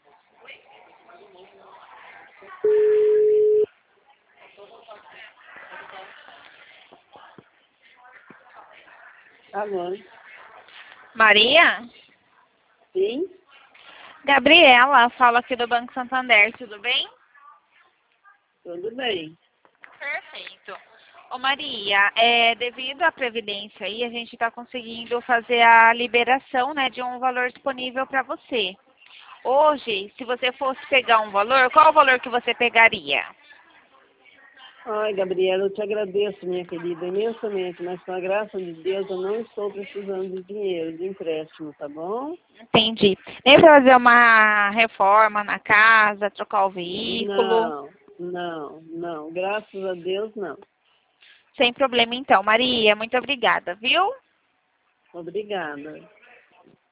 Alô? Maria? Sim? Gabriela, fala aqui do Banco Santander, tudo bem? Tudo bem. Perfeito. Ô Maria, devido à Previdência aí, a gente está conseguindo fazer a liberação, né, de um valor disponível para você. Hoje, se você fosse pegar um valor, qual o valor que você pegaria? Ai, Gabriela, eu te agradeço, minha querida, imensamente, mas com a graça de Deus eu não estou precisando de dinheiro, de empréstimo, tá bom? Entendi. Nem para fazer uma reforma na casa, trocar o veículo? Não. Graças a Deus, não. Sem problema então. Maria, muito obrigada, viu? Obrigada.